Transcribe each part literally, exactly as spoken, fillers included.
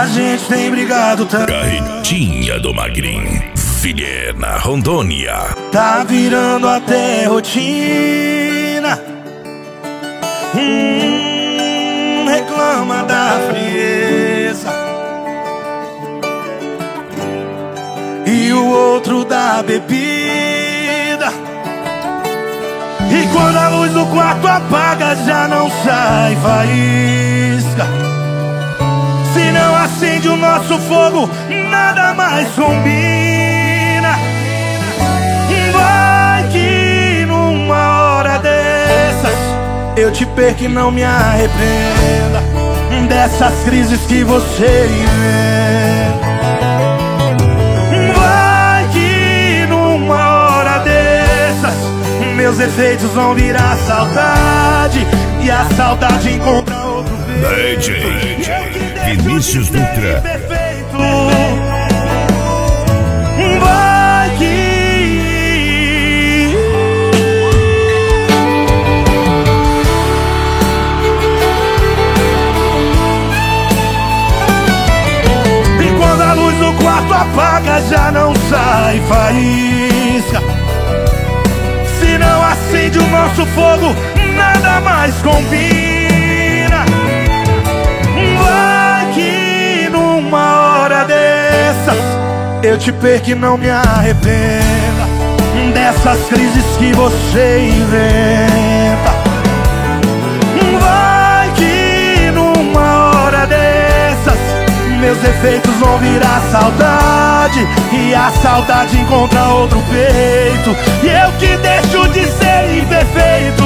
gente tem brigado tanto. Carretinha do Magrinho, Vilhena, Rondônia. Tá virando até rotina. Hum, reclama da frieza e o outro da bebida. E quando a luz do quarto apaga, já não sai faísca. Se não acende o nosso fogo, nada mais combina. Vai que numa hora dessas eu te perco e não me arrependa dessas crises que você inventa. Vai que numa hora dessas meus efeitos vão virar saudade, e a saudade encontra outro D J Vinícius Dutra. Perfeito. Vai que e quando a luz do quarto apaga, já não sai faísca. Se não acende o nosso fogo, nada mais combina. Vai que numa hora dessas eu te perco e não me arrependa dessas crises que você inventa. Vai que numa hora dessas meus efeitos vão virar saudade, e a saudade encontra outro peito, e eu que deixo de ser imperfeito.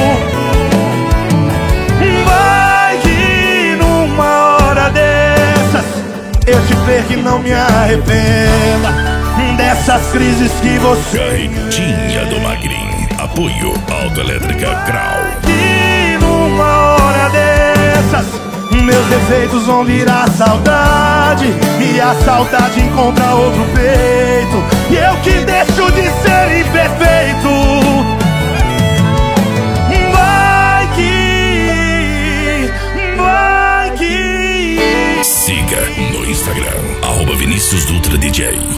Vai que numa hora dessas eu te perco e não me arrependa dessas crises que você Carretinha do Magrinho, apoio Autoelétrica Grau. e numa hora dessas meus defeitos vão virar saudade, e a saudade encontra outro peito, e eu que deixo de ser imperfeito. Vai que, vai que. Siga no Instagram, arroba Vinícius Dutra D J.